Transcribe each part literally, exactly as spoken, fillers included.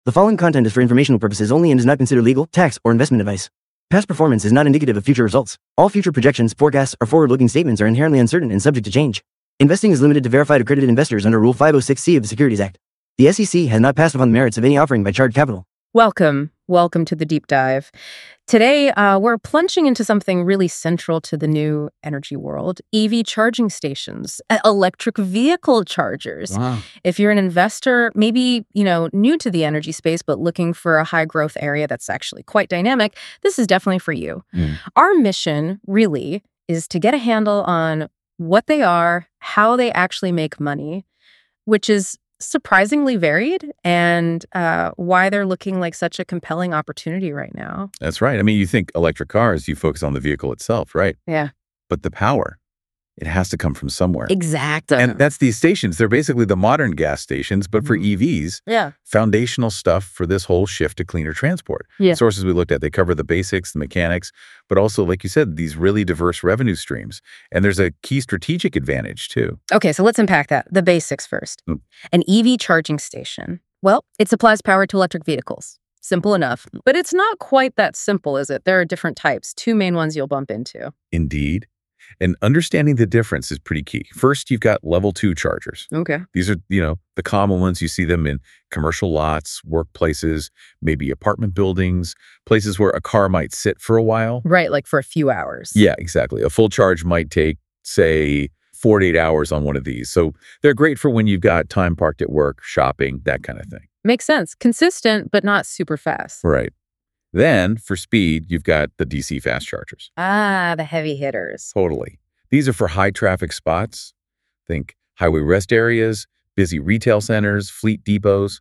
The following content is for informational purposes only and is not considered legal, tax, or investment advice. Past performance is not indicative of future results. All future projections, forecasts, or forward-looking statements are inherently uncertain and subject to change. Investing is limited to verified accredited investors under Rule five oh six C of the Securities Act. The S E C has not passed upon the merits of any offering by Chard Capital. Welcome. Welcome to the deep dive. Today, uh, we're plunging into something really central to the new energy world, E V charging stations, uh, electric vehicle chargers. Wow. If you're an investor, maybe, you know, new to the energy space, but looking for a high growth area that's actually quite dynamic, this is definitely for you. Mm. Our mission really is to get a handle on what they are, how they actually make money, which is surprisingly varied, and uh, why they're looking like such a compelling opportunity right now. That's right. I mean, you think electric cars, you focus on the vehicle itself, right? Yeah. But the power, it has to come from somewhere. Exactly. And that's these stations. They're basically the modern gas stations, but for E Vs, yeah. foundational stuff for this whole shift to cleaner transport. Yeah. Sources we looked at, they cover the basics, the mechanics, but also, like you said, these really diverse revenue streams. And there's a key strategic advantage, too. Okay, so let's unpack that. The basics first. Mm. An E V charging station. Well, it supplies power to electric vehicles. Simple enough. But it's not quite that simple, is it? There are different types, two main ones you'll bump into. Indeed. And understanding the difference is pretty key. First, you've got level two chargers. Okay. These are, you know, the common ones. You see them in commercial lots, workplaces, maybe apartment buildings, places where a car might sit for a while. Right, like for a few hours. Yeah, exactly. A full charge might take, say, four to eight hours on one of these. So they're great for when you've got time parked at work, shopping, that kind of thing. Makes sense. Consistent, but not super fast. Right. Then, for speed, you've got the D C fast chargers. Ah, the heavy hitters. Totally. These are for high traffic spots. Think highway rest areas, busy retail centers, fleet depots,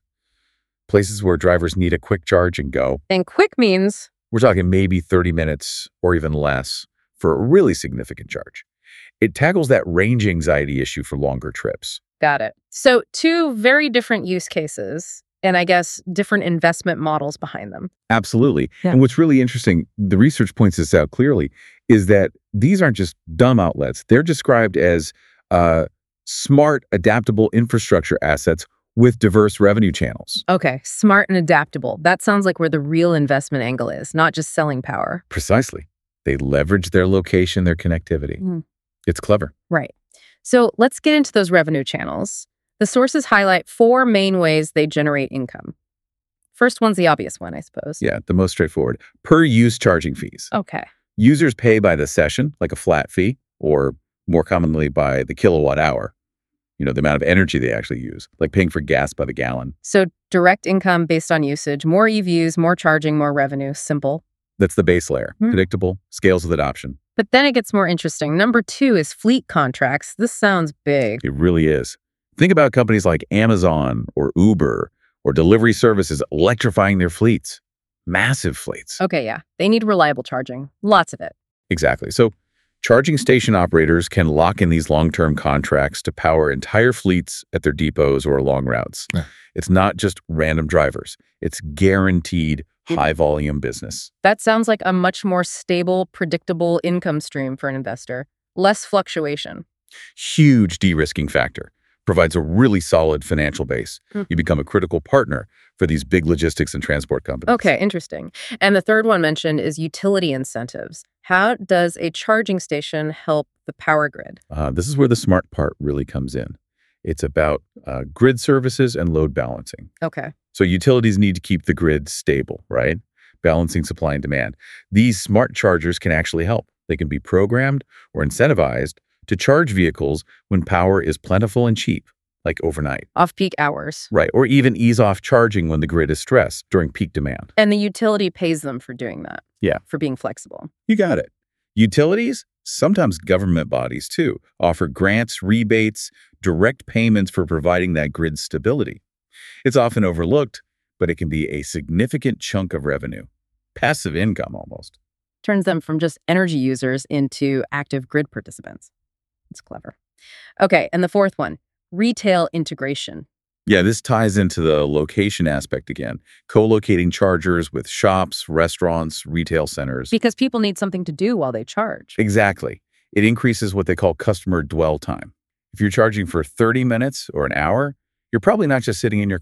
places where drivers need a quick charge and go. And quick means? We're talking maybe thirty minutes or even less for a really significant charge. It tackles that range anxiety issue for longer trips. Got it. So two very different use cases, and I guess different investment models behind them. Absolutely. Yeah. And what's really interesting, the research points this out clearly, is that these aren't just dumb outlets. They're described as uh, smart, adaptable infrastructure assets with diverse revenue channels. Okay, smart and adaptable. That sounds like where the real investment angle is, not just selling power. Precisely. They leverage their location, their connectivity. Mm. It's clever. Right. So let's get into those revenue channels. The sources highlight four main ways they generate income. First one's the obvious one, I suppose. Yeah, the most straightforward. Per use charging fees. Okay. Users pay by the session, like a flat fee, or more commonly by the kilowatt hour. You know, the amount of energy they actually use, like paying for gas by the gallon. So direct income based on usage, more E Vs, more charging, more revenue. Simple. That's the base layer. Hmm. Predictable, scales with adoption. But then it gets more interesting. Number two is fleet contracts. This sounds big. It really is. Think about companies like Amazon or Uber or delivery services electrifying their fleets. Massive fleets. Okay, yeah. They need reliable charging. Lots of it. Exactly. So charging station operators can lock in these long-term contracts to power entire fleets at their depots or along routes. Yeah. It's not just random drivers. It's guaranteed high-volume business. That sounds like a much more stable, predictable income stream for an investor. Less fluctuation. Huge de-risking factor. Provides a really solid financial base. Mm. You become a critical partner for these big logistics and transport companies. Okay, interesting. And the third one mentioned is utility incentives. How does a charging station help the power grid? Uh, this is where the smart part really comes in. It's about uh, grid services and load balancing. Okay. So utilities need to keep the grid stable, right? Balancing supply and demand. These smart chargers can actually help. They can be programmed or incentivized to charge vehicles when power is plentiful and cheap, like overnight. Off-peak hours. Right, or even ease off charging when the grid is stressed during peak demand. And the utility pays them for doing that. Yeah. For being flexible. You got it. Utilities, sometimes government bodies too, offer grants, rebates, direct payments for providing that grid stability. It's often overlooked, but it can be a significant chunk of revenue. Passive income almost. Turns them from just energy users into active grid participants. It's clever. Okay, and the fourth one, retail integration. Yeah, this ties into the location aspect again. Co-locating chargers with shops, restaurants, retail centers. Because people need something to do while they charge. Exactly. It increases what they call customer dwell time. If you're charging for thirty minutes or an hour, you're probably not just sitting in your car.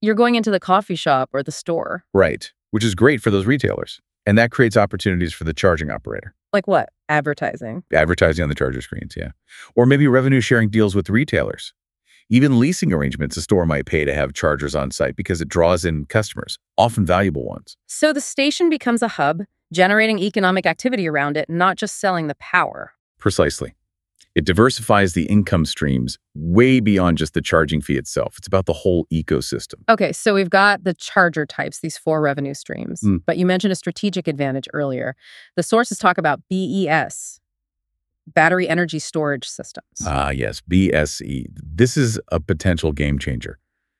you're going into the coffee shop or the store. Right, which is great for those retailers. And that creates opportunities for the charging operator. Like what? Advertising. Advertising on the charger screens, yeah. Or maybe revenue sharing deals with retailers. Even leasing arrangements a store might pay to have chargers on site because it draws in customers, often valuable ones. So the station becomes a hub, generating economic activity around it, not just selling the power. Precisely. It diversifies the income streams way beyond just the charging fee itself. It's about the whole ecosystem. Okay, so we've got the charger types, these four revenue streams. Mm. But you mentioned a strategic advantage earlier. The sources talk about B E S, battery energy storage systems. Ah, yes, B S E. This is a potential game changer.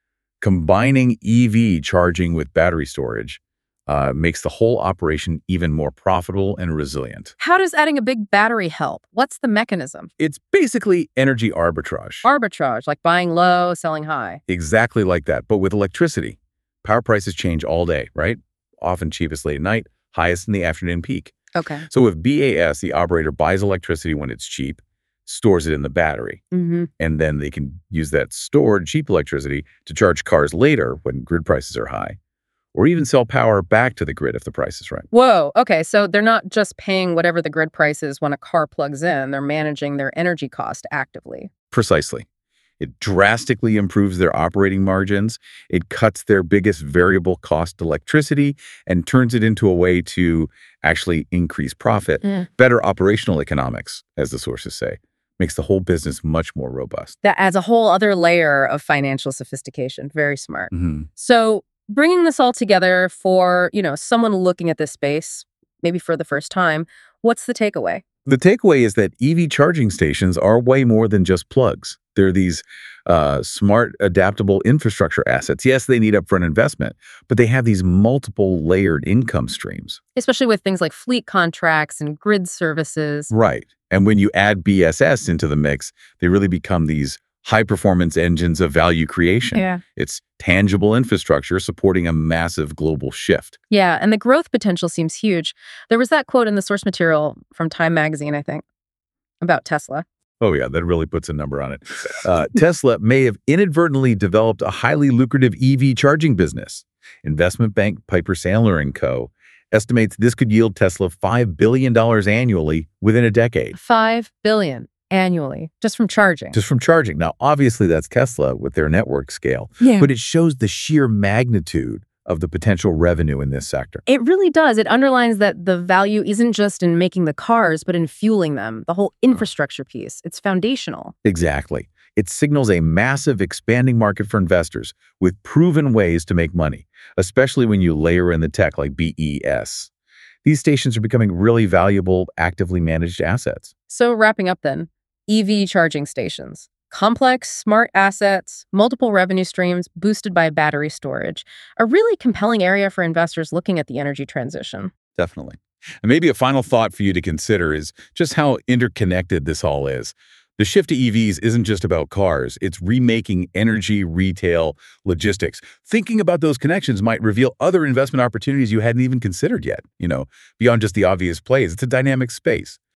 Combining E V charging with battery storage uh, makes the whole operation even more profitable and resilient. How does adding a big battery help? What's the mechanism? It's basically energy arbitrage. Arbitrage, like buying low, selling high. Exactly like that, but with electricity. Power prices change all day, right? Often cheapest late at night, highest in the afternoon peak. Okay. So with B A S, the operator buys electricity when it's cheap, stores it in the battery, Mm-hmm. and then they can use that stored cheap electricity to charge cars later when grid prices are high, or even sell power back to the grid if the price is right. Whoa. Okay. So they're not just paying whatever the grid price is when a car plugs in. They're managing their energy cost actively. Precisely. It drastically improves their operating margins. It cuts their biggest variable cost electricity and turns it into a way to actually increase profit. Mm. Better operational economics, as the sources say, makes the whole business much more robust. That adds a whole other layer of financial sophistication. Very smart. Mm-hmm. So bringing this all together for, you know, someone looking at this space, maybe for the first time, what's the takeaway? The takeaway is that E V charging stations are way more than just plugs. They're these uh, smart, adaptable infrastructure assets. Yes, they need upfront investment, but they have these multiple layered income streams. Especially with things like fleet contracts and grid services. Right. And when you add B S S into the mix, they really become these high-performance engines of value creation. Yeah. It's tangible infrastructure supporting a massive global shift. Yeah, and the growth potential seems huge. There was that quote in the source material from Time Magazine, I think, about Tesla. Oh, yeah, that really puts a number on it. Uh, Tesla may have inadvertently developed a highly lucrative E V charging business. Investment bank Piper Sandler and Co. estimates this could yield Tesla five billion dollars annually within a decade. Five billion annually, just from charging. Just from charging. Now, obviously, that's Tesla with their network scale, Yeah. but it shows the sheer magnitude of the potential revenue in this sector. It really does. It underlines that the value isn't just in making the cars, but in fueling them, the whole infrastructure piece. It's foundational. Exactly. It signals a massive expanding market for investors with proven ways to make money, especially when you layer in the tech like B E S. These stations are becoming really valuable, actively managed assets. So wrapping up then, E V charging stations. Complex, smart assets, multiple revenue streams boosted by battery storage. A really compelling area for investors looking at the energy transition. Definitely. And maybe a final thought for you to consider is just how interconnected this all is. The shift to E Vs isn't just about cars. It's remaking energy, retail, logistics. Thinking about those connections might reveal other investment opportunities you hadn't even considered yet, you know, beyond just the obvious plays. It's a dynamic space.